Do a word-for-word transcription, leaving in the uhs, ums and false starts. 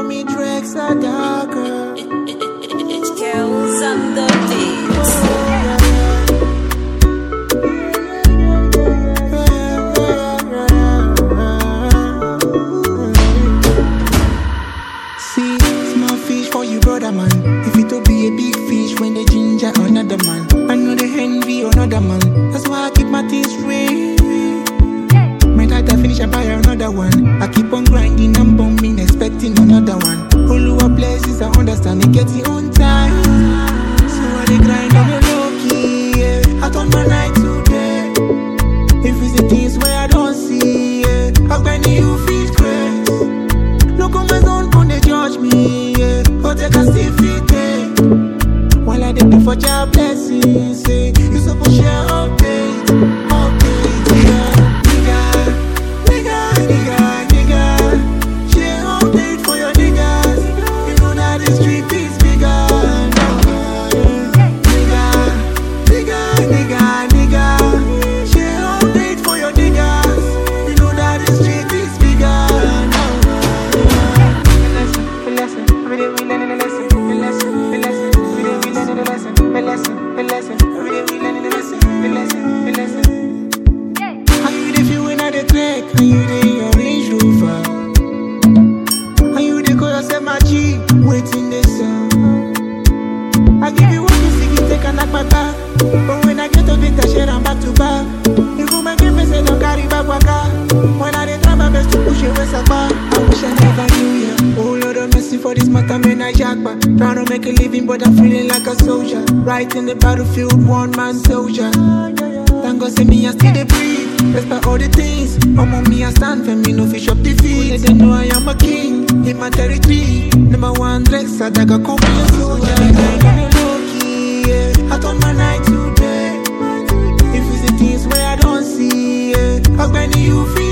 me Drex a darker. It's Kells on the beats. See, small fish for you, brother man. If it to be a big fish when they ginger another man. I know they envy another man. That's why I keep my things straight. My data finish and buy another one. I keep on grinding and bombing, expecting another one. All our places I understand it gets it on time. So I dey grind on the low key, yeah. I turn my night to day. If it's the things where I don't see, yeah. How can you feel stress? No comments on when they judge me, yeah. But they can still fit it. While I dey pray for your blessings, say you supposed share updates, updates, yeah. Nigga, nigga, nigga, nigga, share update for your niggas. You know that the street is bigger. Nigga, nigga, nigga, nigga, share update for your niggas. You know that the street is bigger. Lesson, every day we learning a lesson. A lesson, a lesson, every day we learning a lesson. A lesson, a lesson, every day we learning a lesson. A lesson, a lesson. How you dey feel when I dey trek? How you dey in your Range Rover? How you dey call yourself my G? Waiting this song. I give you one music, you take a knock my back. But when I get to it, I share I'm back to back. You go make me say don't carry back waka. When I dey try my best to push your waist apart, I wish I never knew ya. Oh Lord of mercy for this matter, man I jackpot. Trying to make a living, but I'm feeling like a soldier. Right in the battlefield, one man soldier. Thank God, see me, I still dey breathe. Despite all the things, I'm on me, I stand for me, no fish up defeat. Let them know I am a king in my territory. Number one, Drex, I got come for your soldier. I'm low key, yeah. I turn my night to day. If it's the things where I don't see, yeah. How can you feel?